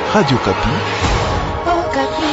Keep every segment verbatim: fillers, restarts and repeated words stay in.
Radio Kapi. Oh, Kapi.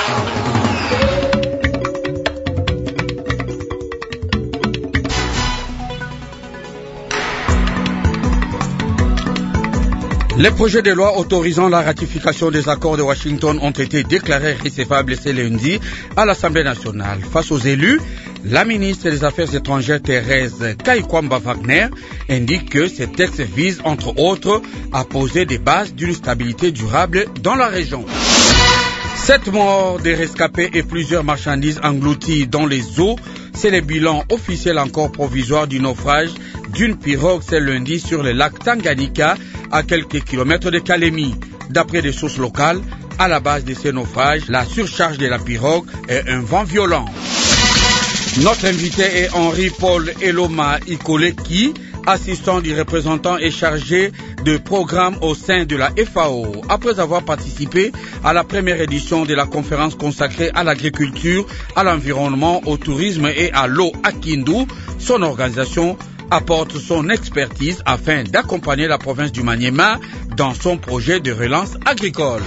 Les projets de loi autorisant la ratification des accords de Washington ont été déclarés récevables ce lundi à l'Assemblée nationale. Face aux élus, la ministre des Affaires étrangères Thérèse Kaykwamba-Wagner indique que ces textes visent entre autres à poser des bases d'une stabilité durable dans la région. Sept morts, des rescapés et plusieurs marchandises englouties dans les eaux, c'est le bilan officiel encore provisoire du naufrage d'une pirogue ce lundi sur le lac Tanganyika à quelques kilomètres de Kalemi. D'après des sources locales, à la base de ces naufrages, la surcharge de la pirogue est un vent violent. Notre invité est Henri-Paul Eloma Ikole qui, assistant du représentant et chargé de programme au sein de la F A O. Après avoir participé à la première édition de la conférence consacrée à l'agriculture, à l'environnement, au tourisme et à l'eau à Kindu, son organisation apporte son expertise afin d'accompagner la province du Maniema dans son projet de relance agricole.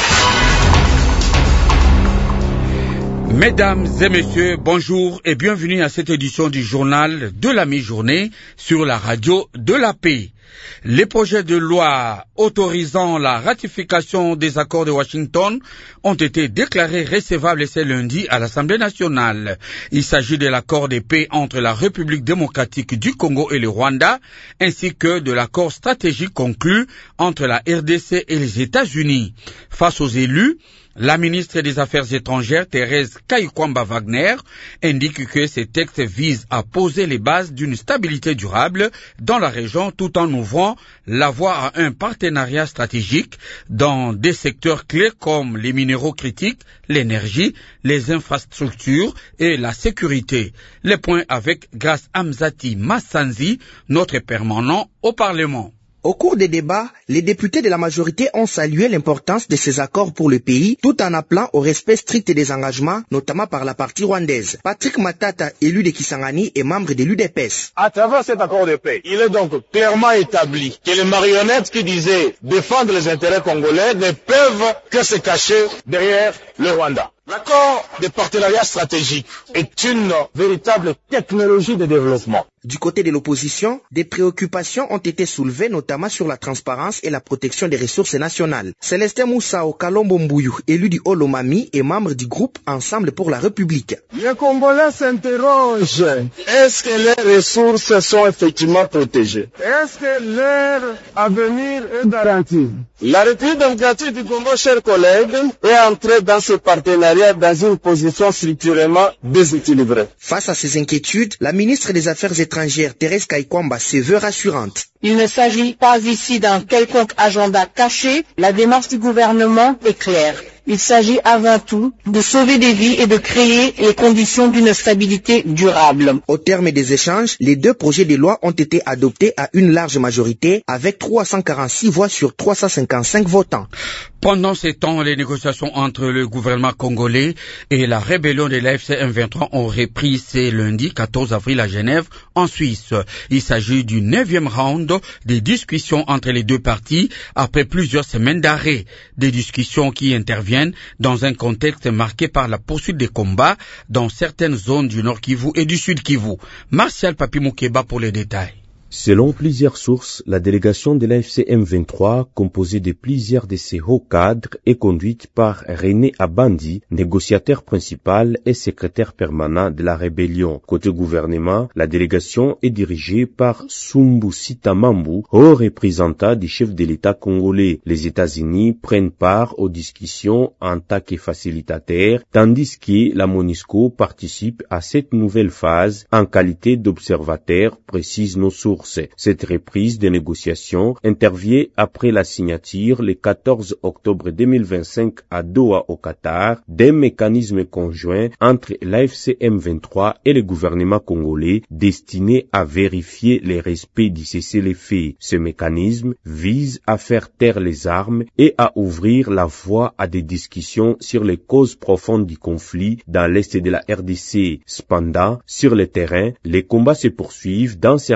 Mesdames et messieurs, bonjour et bienvenue à cette édition du journal de la mi-journée sur la radio de la paix. Les projets de loi autorisant la ratification des accords de Washington ont été déclarés récevables ce lundi à l'Assemblée nationale. Il s'agit de l'accord de paix entre la République démocratique du Congo et le Rwanda, ainsi que de l'accord stratégique conclu entre la R D C et les États-Unis. Face aux élus, la ministre des Affaires étrangères, Thérèse Kaykwamba-Wagner, indique que ces textes visent à poser les bases d'une stabilité durable dans la région tout en ouvrant la voie à un partenariat stratégique dans des secteurs clés comme les minéraux critiques, l'énergie, les infrastructures et la sécurité. Les points avec Grace Amzati Massanzi, notre permanent au Parlement. Au cours des débats, les députés de la majorité ont salué l'importance de ces accords pour le pays, tout en appelant au respect strict des engagements, notamment par la partie rwandaise. Patrick Matata, élu de Kisangani et membre de l'U D P S. À travers cet accord de paix, il est donc clairement établi que les marionnettes qui disaient défendre les intérêts congolais ne peuvent que se cacher derrière le Rwanda. L'accord de partenariat stratégique est une véritable technologie de développement. Du côté de l'opposition, des préoccupations ont été soulevées, notamment sur la transparence et la protection des ressources nationales. Célestin Moussao Kalombo Mbuyu, élu du Olomami et membre du groupe Ensemble pour la République. Les Congolais s'interrogent. Est-ce que les ressources sont effectivement protégées? Est-ce que leur avenir est garanti? La République démocratique du Congo, chers collègues, est entrée dans ce partenariat dans une position structurellement déséquilibrée. Face à ces inquiétudes, la ministre des Affaires étrangères, Thérèse Kaykwamba, se veut rassurante. Il ne s'agit pas ici d'un quelconque agenda caché. La démarche du gouvernement est claire. Il s'agit avant tout de sauver des vies et de créer les conditions d'une stabilité durable. Au terme des échanges, les deux projets de loi ont été adoptés à une large majorité avec trois cent quarante-six voix sur trois cent cinquante-cinq votants. Pendant ces temps, les négociations entre le gouvernement congolais et la rébellion de l'A F C M vingt-trois ont repris ce lundi quatorze avril à Genève, en Suisse. Il s'agit du neuvième round des discussions entre les deux parties après plusieurs semaines d'arrêt. Des discussions qui interviennent dans un contexte marqué par la poursuite des combats dans certaines zones du Nord Kivu et du Sud Kivu. Martial Papi Moukeba pour les détails. Selon plusieurs sources, la délégation de l'A F C M vingt-trois, composée de plusieurs de ses hauts cadres, est conduite par René Abandi, négociateur principal et secrétaire permanent de la rébellion. Côté gouvernement, la délégation est dirigée par Sumbu Sitamambu, haut représentant du chef de l'État congolais. Les États-Unis prennent part aux discussions en tant que facilitateurs, tandis que la MONUSCO participe à cette nouvelle phase en qualité d'observateur, précisent nos sources. Cette reprise des négociations intervient après la signature le quatorze octobre deux mille vingt-cinq à Doha au Qatar d'un mécanisme conjoint entre l'A F C M vingt-trois et le gouvernement congolais destiné à vérifier le respect du cessez-le-feu. Ce mécanisme vise à faire taire les armes et à ouvrir la voie à des discussions sur les causes profondes du conflit dans l'est de la R D C. Cependant, sur le terrain, les combats se poursuivent dans certaines zones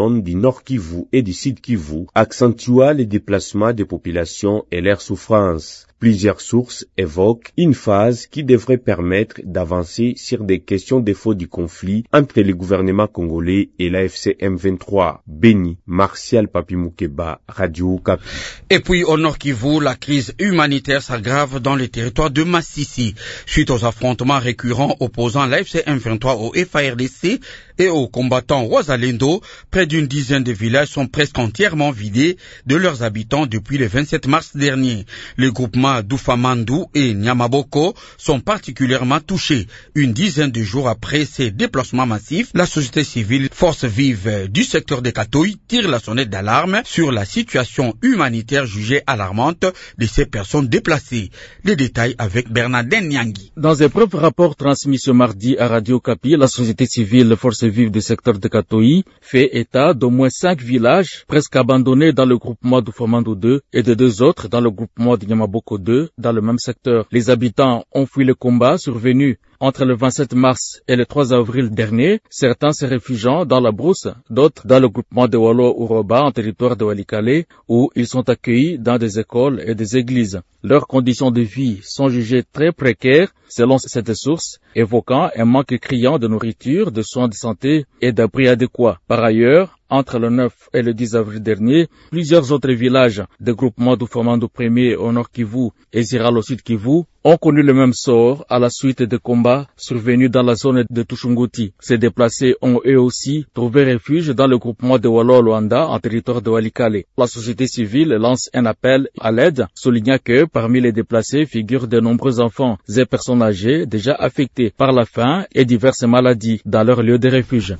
zones du Nord Kivu et du Sud Kivu accentua les déplacements des populations et leurs souffrances. Plusieurs sources évoquent une phase qui devrait permettre d'avancer sur des questions défauts du conflit entre le gouvernement congolais et l'A F C M vingt-trois. Béni, Martial Papi Moukeba, Radio Okapi. Et puis au Nord Kivu, la crise humanitaire s'aggrave dans le territoire de Massissi. Suite aux affrontements récurrents opposant l'A F C M vingt-trois au F A R D C et aux combattants Wazalendo, près d'une dizaine de villages sont presque entièrement vidés de leurs habitants depuis le vingt-sept mars dernier. Le groupement Doufamandou et Nyamaboko sont particulièrement touchés. Une dizaine de jours après ces déplacements massifs, la société civile, force vive du secteur de Katouï, tire la sonnette d'alarme sur la situation humanitaire jugée alarmante de ces personnes déplacées. Les détails avec Bernardin Nyangui. Dans un propre rapport transmis ce mardi à Radio Okapi, la société civile, force vive du secteur de Katouï, fait état d'au moins cinq villages presque abandonnés dans le groupement Doufamandou deux et de deux autres dans le groupement de Nyamaboko deux dans le même secteur. Les habitants ont fui le combat survenu entre le vingt-sept mars et le trois avril dernier, certains se réfugiant dans la brousse, d'autres dans le groupement de Walo-Uroba en territoire de Walikale, où ils sont accueillis dans des écoles et des églises. Leurs conditions de vie sont jugées très précaires, selon cette source, évoquant un manque criant de nourriture, de soins de santé et d'abris adéquats. Par ailleurs, entre le neuf et le dix avril dernier, plusieurs autres villages des groupements Doufamandou premier au Nord Kivu et Ziral au Sud Kivu ont connu le même sort à la suite de combats survenus dans la zone de Tushunguti. Ces déplacés ont eux aussi trouvé refuge dans le groupement de Walo-Luanda en territoire de Walikale. La société civile lance un appel à l'aide, soulignant que parmi les déplacés figurent de nombreux enfants et personnes âgées déjà affectées par la faim et diverses maladies dans leur lieu de refuge.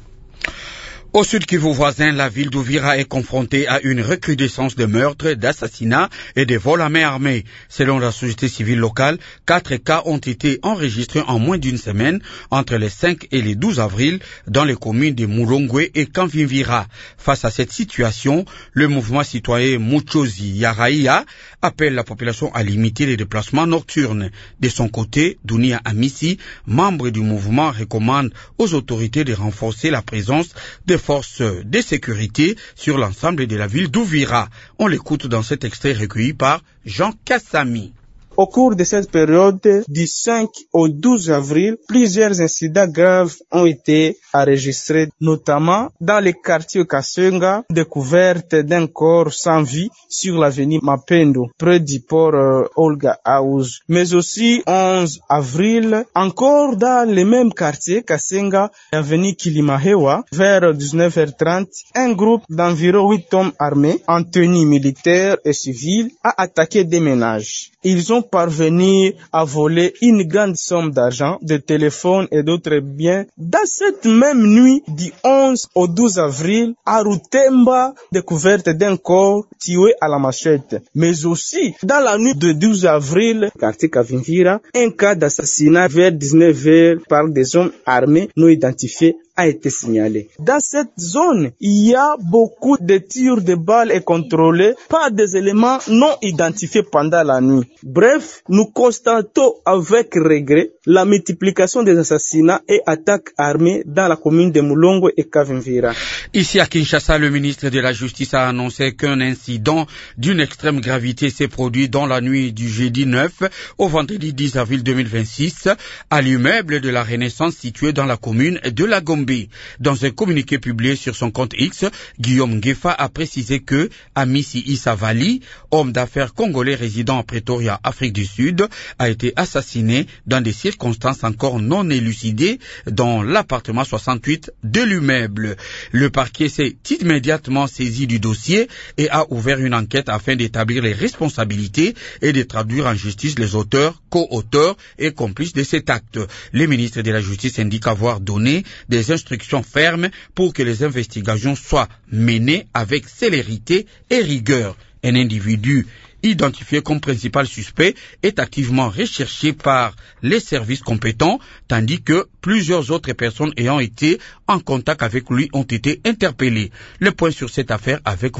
Au Sud Kivu voisin, la ville d'Uvira est confrontée à une recrudescence de meurtres, d'assassinats et de vols à main armée. Selon la société civile locale, quatre cas ont été enregistrés en moins d'une semaine entre les cinq et les douze avril dans les communes de Mulongwe et Kamvimvira. Face à cette situation, le mouvement citoyen Muchozi Yaraïa appelle la population à limiter les déplacements nocturnes. De son côté, Dunia Amissi, membre du mouvement, recommande aux autorités de renforcer la présence des forces de sécurité sur l'ensemble de la ville d'Uvira. On l'écoute dans cet extrait recueilli par Jean Kassami. Au cours de cette période du cinq au douze avril, plusieurs incidents graves ont été enregistrés, notamment dans le quartier Kasenga, découverte d'un corps sans vie sur l'avenue Mapendo, près du port euh, Olga House. Mais aussi, onze avril, encore dans le même quartier Kasenga, avenue Kilimahewa, vers dix-neuf heures trente, un groupe d'environ huit hommes armés, en tenue militaire et civile, a attaqué des ménages. Ils ont parvenu à voler une grande somme d'argent, de téléphones et d'autres biens. Dans cette même nuit du onze au douze avril, à Rutemba, découverte d'un corps tué à la machette. Mais aussi, dans la nuit de douze avril, quartier Kavimvira, un cas d'assassinat vers dix-neuf heures par des hommes armés non identifiés a été signalé. Dans cette zone, il y a beaucoup de tirs de balles et contrôlés par des éléments non identifiés pendant la nuit. Bref, nous constatons avec regret la multiplication des assassinats et attaques armées dans la commune de Mulongo et Kavimvira. Ici à Kinshasa, le ministre de la Justice a annoncé qu'un incident d'une extrême gravité s'est produit dans la nuit du jeudi neuf au vendredi dix avril deux mille vingt-six à l'immeuble de la Renaissance situé dans la commune de la Gombe. Dans un communiqué publié sur son compte X, Guillaume Ngefa a précisé que Amissi Issa Vali, homme d'affaires congolais résidant à Pretoria, Afrique du Sud, a été assassiné dans des circonstances encore non élucidées dans l'appartement soixante-huit de l'immeuble. Le parquet s'est immédiatement saisi du dossier et a ouvert une enquête afin d'établir les responsabilités et de traduire en justice les auteurs, co-auteurs et complices de cet acte. Le ministre de la Justice indique avoir donné des instructions fermes pour que les investigations soient menées avec célérité et rigueur. Un individu identifié comme principal suspect est activement recherché par les services compétents, tandis que plusieurs autres personnes ayant été en contact avec lui ont été interpellées. Le point sur cette affaire avec vous,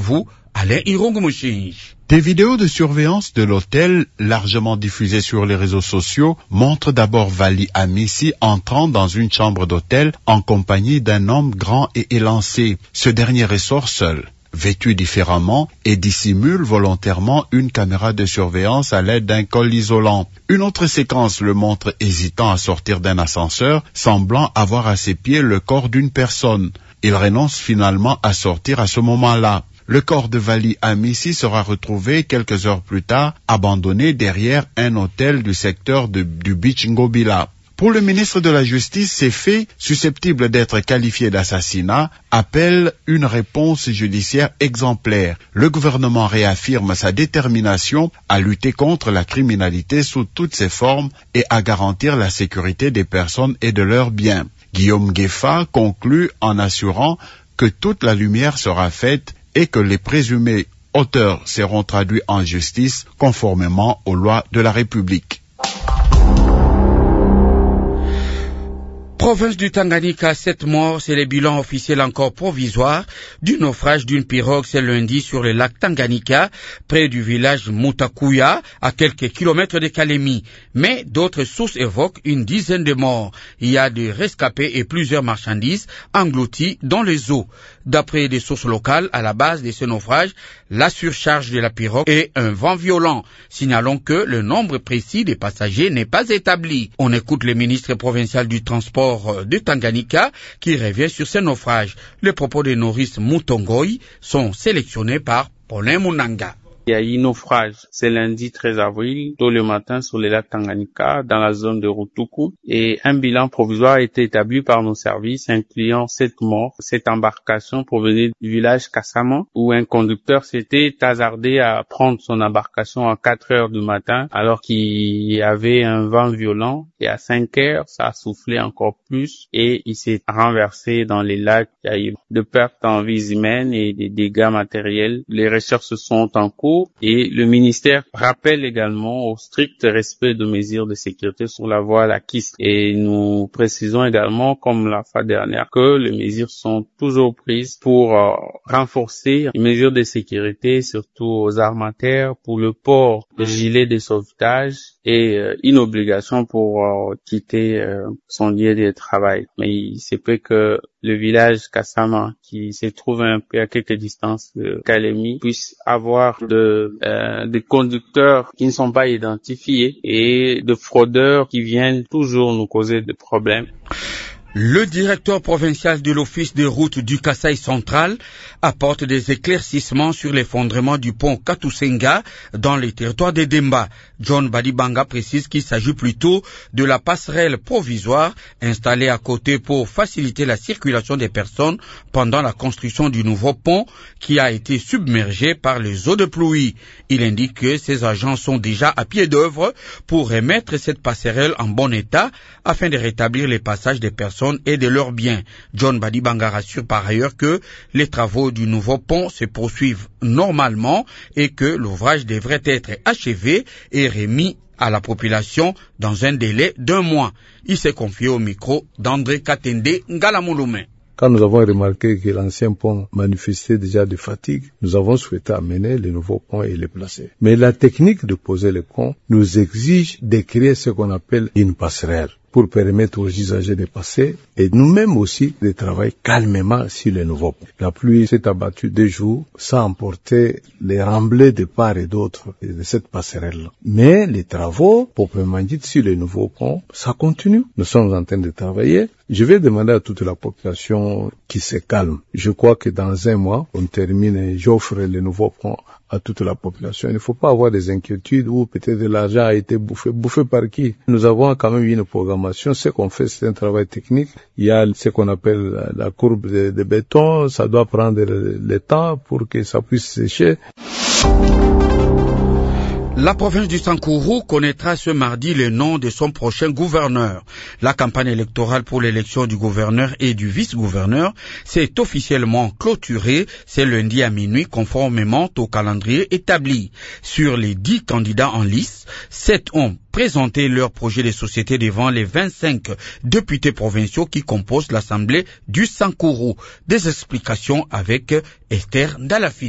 Alain Irongumushi. Des vidéos de surveillance de l'hôtel, largement diffusées sur les réseaux sociaux, montrent d'abord Vali Amissi entrant dans une chambre d'hôtel en compagnie d'un homme grand et élancé. Ce dernier ressort seul, vêtu différemment, et dissimule volontairement une caméra de surveillance à l'aide d'un col isolant. Une autre séquence le montre hésitant à sortir d'un ascenseur, semblant avoir à ses pieds le corps d'une personne. Il renonce finalement à sortir à ce moment-là. Le corps de Vali Amissi sera retrouvé quelques heures plus tard, abandonné derrière un hôtel du secteur de, du Beach Ngobila. Pour le ministre de la Justice, ces faits, susceptibles d'être qualifiés d'assassinat, appellent une réponse judiciaire exemplaire. Le gouvernement réaffirme sa détermination à lutter contre la criminalité sous toutes ses formes et à garantir la sécurité des personnes et de leurs biens. Guillaume Gueffa conclut en assurant que toute la lumière sera faite et que les présumés auteurs seront traduits en justice conformément aux lois de la République. Province du Tanganyika, sept morts, c'est le bilan officiel encore provisoire du naufrage d'une pirogue ce lundi sur le lac Tanganyika, près du village Mutakuya, à quelques kilomètres de Kalemi. Mais d'autres sources évoquent une dizaine de morts. Il y a des rescapés et plusieurs marchandises englouties dans les eaux. D'après des sources locales, à la base de ce naufrage, la surcharge de la pirogue et un vent violent. Signalons que le nombre précis des passagers n'est pas établi. On écoute le ministre provincial du transport de Tanganyika qui revient sur ce naufrage. Les propos de Norris Mutongoy sont sélectionnés par Paulin Munanga. Il y a eu naufrage ce lundi treize avril, tôt le matin sur le lac Tanganyika, dans la zone de Rutuku, et un bilan provisoire a été établi par nos services, incluant sept morts. Cette embarcation provenait du village Kassama, où un conducteur s'était hasardé à prendre son embarcation à quatre heures du matin, alors qu'il y avait un vent violent, et à cinq heures, ça a soufflé encore plus, et il s'est renversé dans les lacs. Il y a eu de pertes en vies humaines et des dégâts matériels. Les recherches sont en cours. Et le ministère rappelle également au strict respect de mesures de sécurité sur la voie lacustre. Et nous précisons également, comme la fois dernière, que les mesures sont toujours prises pour euh, renforcer les mesures de sécurité, surtout aux armateurs, pour le port de gilets de sauvetage et euh, une obligation pour euh, quitter euh, son lieu de travail. Mais il se peut que le village Kassama, qui se trouve un peu à quelques distances de Kalemi, puisse avoir de, euh, des conducteurs qui ne sont pas identifiés et de fraudeurs qui viennent toujours nous causer des problèmes. Le directeur provincial de l'Office des routes du Kasaï central apporte des éclaircissements sur l'effondrement du pont Katusenga dans les territoires de Demba. John Badibanga précise qu'il s'agit plutôt de la passerelle provisoire installée à côté pour faciliter la circulation des personnes pendant la construction du nouveau pont qui a été submergé par les eaux de pluie. Il indique que ces agents sont déjà à pied d'œuvre pour remettre cette passerelle en bon état afin de rétablir les passages des personnes et de leurs biens. John Badibanga rassure par ailleurs que les travaux du nouveau pont se poursuivent normalement et que l'ouvrage devrait être achevé et remis à la population dans un délai d'un mois. Il s'est confié au micro d'André Katende Ngalamouloumé. Quand nous avons remarqué que l'ancien pont manifestait déjà de fatigue, nous avons souhaité amener le nouveau pont et le placer. Mais la technique de poser le pont nous exige de créer ce qu'on appelle une passerelle pour permettre aux usagers de passer et nous-mêmes aussi de travailler calmement sur le nouveau pont. La pluie s'est abattue deux jours sans emporter les remblais de part et d'autre de cette passerelle. Mais les travaux, proprement dit, sur le nouveau pont, ça continue. Nous sommes en train de travailler. Je vais demander à toute la population qui se calme. Je crois que dans un mois, on termine et j'offre le nouveau pont à toute la population. Il ne faut pas avoir des inquiétudes où peut-être l'argent a été bouffé. Bouffé par qui? Nous avons quand même une programmation. Ce qu'on fait, c'est un travail technique. Il y a ce qu'on appelle la courbe de, de béton. Ça doit prendre le, le temps pour que ça puisse sécher. La province du Sankourou connaîtra ce mardi le nom de son prochain gouverneur. La campagne électorale pour l'élection du gouverneur et du vice-gouverneur s'est officiellement clôturée ce lundi à minuit conformément au calendrier établi. Sur les dix candidats en lice, sept ont présenté leur projet de société devant les vingt-cinq députés provinciaux qui composent l'Assemblée du Sankourou. Des explications avec Esther Ndalafina.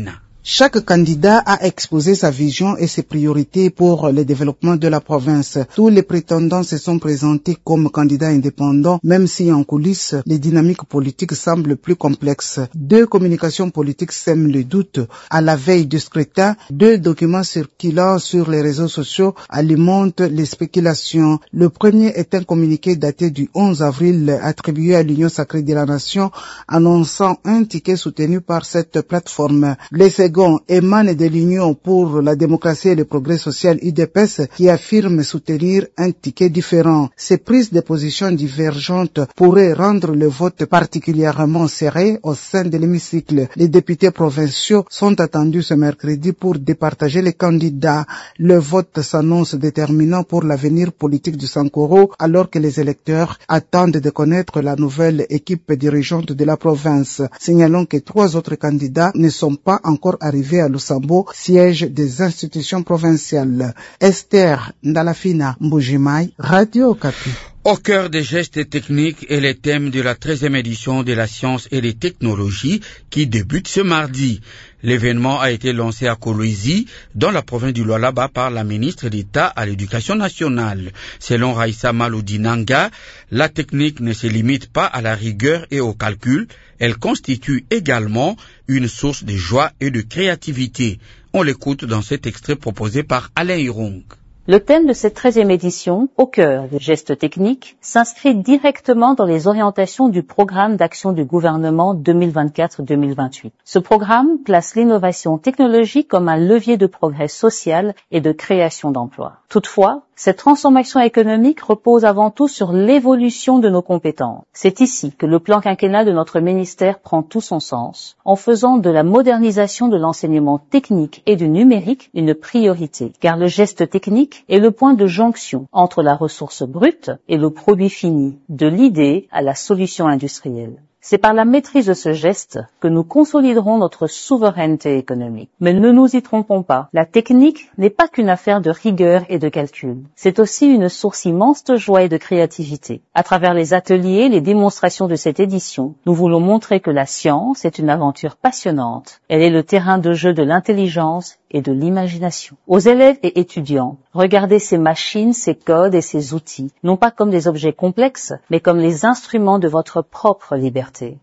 Chaque candidat a exposé sa vision et ses priorités pour le développement de la province. Tous les prétendants se sont présentés comme candidats indépendants, même si en coulisses, les dynamiques politiques semblent plus complexes. Deux communications politiques sèment le doute. À la veille du scrutin, deux documents circulant sur les réseaux sociaux alimentent les spéculations. Le premier est un communiqué daté du onze avril attribué à l'Union sacrée de la Nation, annonçant un ticket soutenu par cette plateforme. Le second émane de l'Union pour la démocratie et le progrès social U D P S qui affirme soutenir un ticket différent. Ces prises de position divergentes pourraient rendre le vote particulièrement serré au sein de l'hémicycle. Les députés provinciaux sont attendus ce mercredi pour départager les candidats. Le vote s'annonce déterminant pour l'avenir politique du Sankoro alors que les électeurs attendent de connaître la nouvelle équipe dirigeante de la province. Signalons que trois autres candidats ne sont pas encore arrivés à Lusambo, siège des institutions provinciales. Esther Ndalafina Mbujimai, Radio Okapi. Au cœur des gestes techniques et les thèmes de la treizième édition de la science et des technologies qui débute ce mardi. L'événement a été lancé à Kolwezi, dans la province du Lualaba, par la ministre d'État à l'Éducation nationale. Selon Raissa Malodinanga, la technique ne se limite pas à la rigueur et au calcul, elle constitue également une source de joie et de créativité. On l'écoute dans cet extrait proposé par Alain Hirong. Le thème de cette treizième édition, au cœur des gestes techniques, s'inscrit directement dans les orientations du programme d'action du gouvernement deux mille vingt-quatre deux mille vingt-huit. Ce programme place l'innovation technologique comme un levier de progrès social et de création d'emplois. Toutefois, cette transformation économique repose avant tout sur l'évolution de nos compétences. C'est ici que le plan quinquennal de notre ministère prend tout son sens, en faisant de la modernisation de l'enseignement technique et du numérique une priorité, car le geste technique est le point de jonction entre la ressource brute et le produit fini, de l'idée à la solution industrielle. C'est par la maîtrise de ce geste que nous consoliderons notre souveraineté économique. Mais ne nous y trompons pas, la technique n'est pas qu'une affaire de rigueur et de calcul. C'est aussi une source immense de joie et de créativité. À travers les ateliers, les démonstrations de cette édition, nous voulons montrer que la science est une aventure passionnante. Elle est le terrain de jeu de l'intelligence et de l'imagination. Aux élèves et étudiants, regardez ces machines, ces codes et ces outils, non pas comme des objets complexes, mais comme les instruments de votre propre liberté.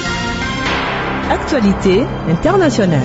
Actualité internationale.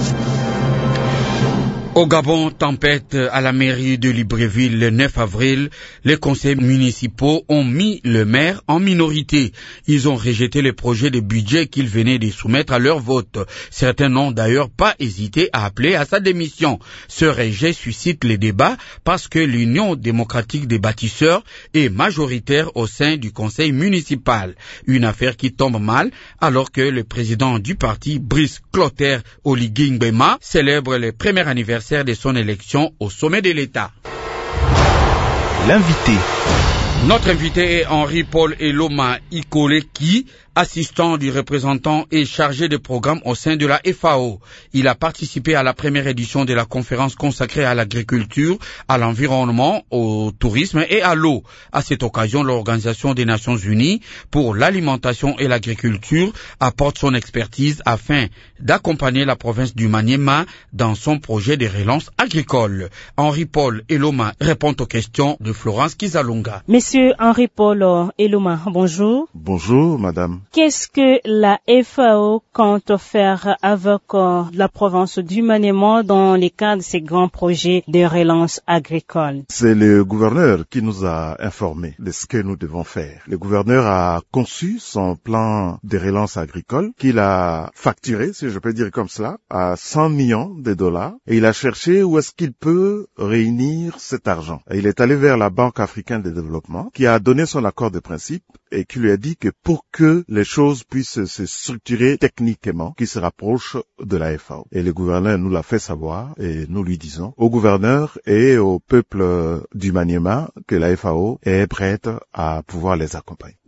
Au Gabon, tempête à la mairie de Libreville le neuf avril, les conseils municipaux ont mis le maire en minorité. Ils ont rejeté le projet de budget qu'ils venaient de soumettre à leur vote. Certains n'ont d'ailleurs pas hésité à appeler à sa démission. Ce rejet suscite les débats parce que l'Union démocratique des bâtisseurs est majoritaire au sein du conseil municipal. Une affaire qui tombe mal alors que le président du parti, Brice Clotaire Oligui Nguema, célèbre le premier anniversaire de son élection au sommet de l'État. L'invité. Notre invité est Henri-Paul Eloma Ikoleki, assistant du représentant et chargé de programme au sein de la F A O. Il a participé à la première édition de la conférence consacrée à l'agriculture, à l'environnement, au tourisme et à l'eau. À cette occasion, l'Organisation des Nations Unies pour l'alimentation et l'agriculture apporte son expertise afin d'accompagner la province du Maniema dans son projet de relance agricole. Henri-Paul Eloma répond aux questions de Florence Kizalunga. Monsieur Henri-Paul Eloma, bonjour. Bonjour, madame. Qu'est-ce que la F A O compte faire avec euh, la province du Maniema dans le cadre de ces grands projets de relance agricole? C'est le gouverneur qui nous a informés de ce que nous devons faire. Le gouverneur a conçu son plan de relance agricole qu'il a facturé, si je peux dire comme cela, à cent millions de dollars et il a cherché où est-ce qu'il peut réunir cet argent. Et il est allé vers la Banque africaine de développement qui a donné son accord de principe et qui lui a dit que pour que les choses puissent se structurer techniquement, qu'il se rapproche de la F A O. Et le gouverneur nous l'a fait savoir et nous lui disons au gouverneur et au peuple du Maniema que la F A O est prête à pouvoir les accompagner.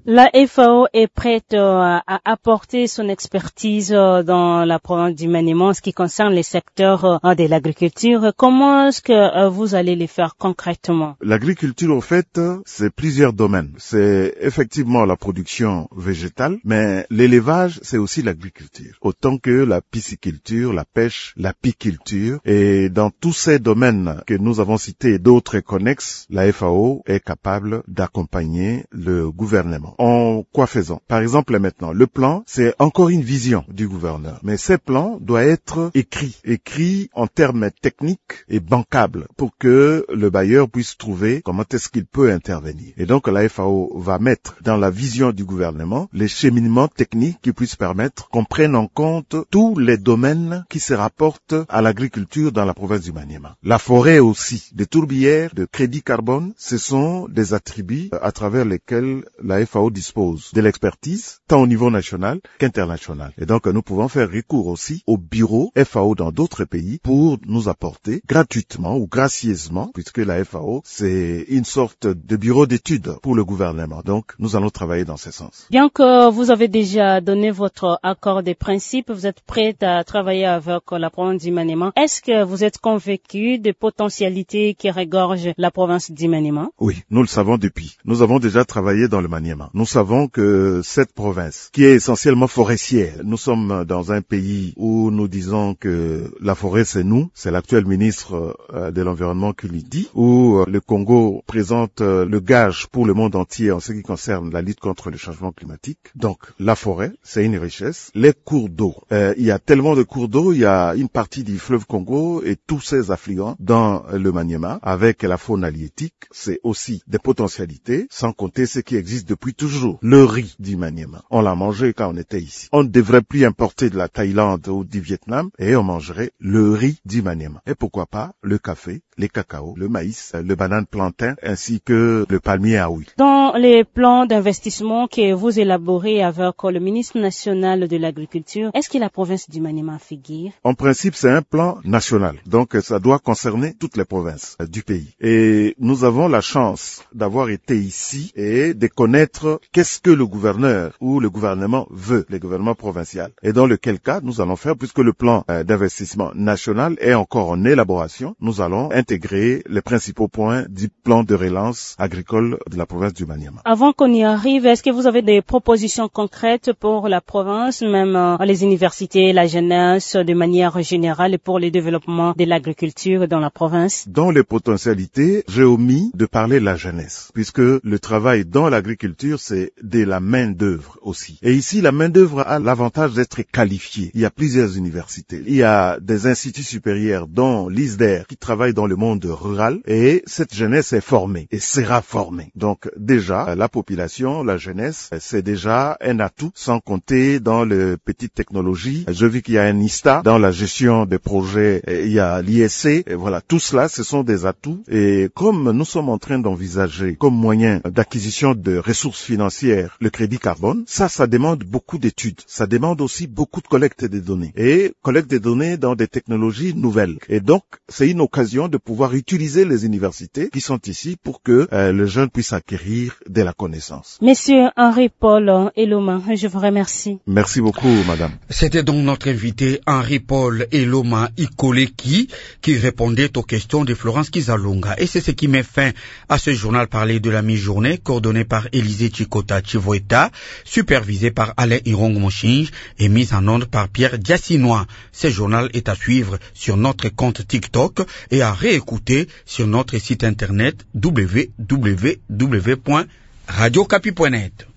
La F A O est prête euh, à apporter son expertise euh, dans la province du Maniema en ce qui concerne les secteurs euh, de l'agriculture. Comment est-ce que euh, vous allez les faire concrètement? L'agriculture, en fait, c'est plusieurs domaines. C'est effectivement la production végétale, mais l'élevage, c'est aussi l'agriculture. Autant que la pisciculture, la pêche, l'apiculture. Et dans tous ces domaines que nous avons cités et d'autres connexes, la F A O est capable d'accompagner le gouvernement. En quoi faisons? Par exemple, maintenant, le plan, c'est encore une vision du gouverneur. Mais ces plans doivent être écrits, écrits en termes techniques et bancables pour que le bailleur puisse trouver comment est-ce qu'il peut intervenir. Et donc, la F A O va mettre dans la vision du gouvernement les cheminements techniques qui puissent permettre qu'on prenne en compte tous les domaines qui se rapportent à l'agriculture dans la province du Maniema. La forêt aussi, des tourbières, de crédit carbone, ce sont des attributs à travers lesquels la F A O dispose de l'expertise, tant au niveau national qu'international. Et donc, nous pouvons faire recours aussi au bureau F A O dans d'autres pays pour nous apporter gratuitement ou gracieusement, puisque la F A O, c'est une sorte de bureau d'études pour le gouvernement. Donc, nous allons travailler dans ce sens. Bien que vous avez déjà donné votre accord des principes, vous êtes prêt à travailler avec la province du Maniema. Est-ce que vous êtes convaincu des potentialités qui regorgent la province du Maniema? Oui, nous le savons depuis. Nous avons déjà travaillé dans le Maniema. Nous savons que cette province, qui est essentiellement forestière, nous sommes dans un pays où nous disons que la forêt c'est nous, c'est l'actuel ministre de l'Environnement qui lui dit, où le Congo présente le gage pour le monde entier en ce qui concerne la lutte contre le changement climatique. Donc, la forêt, c'est une richesse. Les cours d'eau, euh, il y a tellement de cours d'eau, il y a une partie du fleuve Congo et tous ses affluents dans le Maniema, avec la faune halieutique, c'est aussi des potentialités, sans compter ce qui existe depuis toujours. Le riz du Maniema, on l'a mangé quand on était ici. On ne devrait plus importer de la Thaïlande ou du Vietnam, et on mangerait le riz du Maniema. Et pourquoi pas le café, les cacao, le maïs, le banane plantain, ainsi que le palmier à huile. Dans les plans d'investissement que vous élaborez avec le ministre national de l'Agriculture, est-ce que la province du Maniema figure? En principe, c'est un plan national. Donc, ça doit concerner toutes les provinces du pays. Et nous avons la chance d'avoir été ici et de connaître qu'est-ce que le gouverneur ou le gouvernement veut, le gouvernement provincial. Et dans lequel cas, nous allons faire, puisque le plan d'investissement national est encore en élaboration, nous allons intégrer les principaux points du plan de relance agricole de la province du Maniema. Avant qu'on y arrive, est-ce que vous avez des propositions concrètes pour la province, même euh, les universités, la jeunesse, de manière générale, pour le développement de l'agriculture dans la province? Dans les potentialités, j'ai omis de parler de la jeunesse, puisque le travail dans l'agriculture, c'est de la main-d'œuvre aussi. Et ici, la main-d'œuvre a l'avantage d'être qualifiée. Il y a plusieurs universités. Il y a des instituts supérieurs, dont l'I S D E R, qui travaillent dans le monde rural, et cette jeunesse est formée et sera formée. Donc déjà, la population, la jeunesse, c'est déjà un atout, sans compter dans les petites technologies. Je vis qu'il y a un I S T A dans la gestion des projets, il y a l'I S C, et voilà, tout cela, ce sont des atouts. Et comme nous sommes en train d'envisager comme moyen d'acquisition de ressources financières le crédit carbone, ça, ça demande beaucoup d'études. Ça demande aussi beaucoup de collecte des données. Et collecte des données dans des technologies nouvelles. Et donc, c'est une occasion de pouvoir utiliser les universités qui sont ici pour que euh, les jeunes puissent acquérir de la connaissance. Monsieur Henri-Paul Eloma, je vous remercie. Merci beaucoup, madame. C'était donc notre invité Henri-Paul Eloma Ikoleki qui répondait aux questions de Florence Kizalunga. Et c'est ce qui met fin à ce journal parlé de la mi-journée, coordonné par Élisée Chikota Chivoeta, supervisé par Alain Irong Mochinge et mis en onde par Pierre Diassinois. Ce journal est à suivre sur notre compte TikTok et à réécouter sur notre site internet w w w point radio capi point net.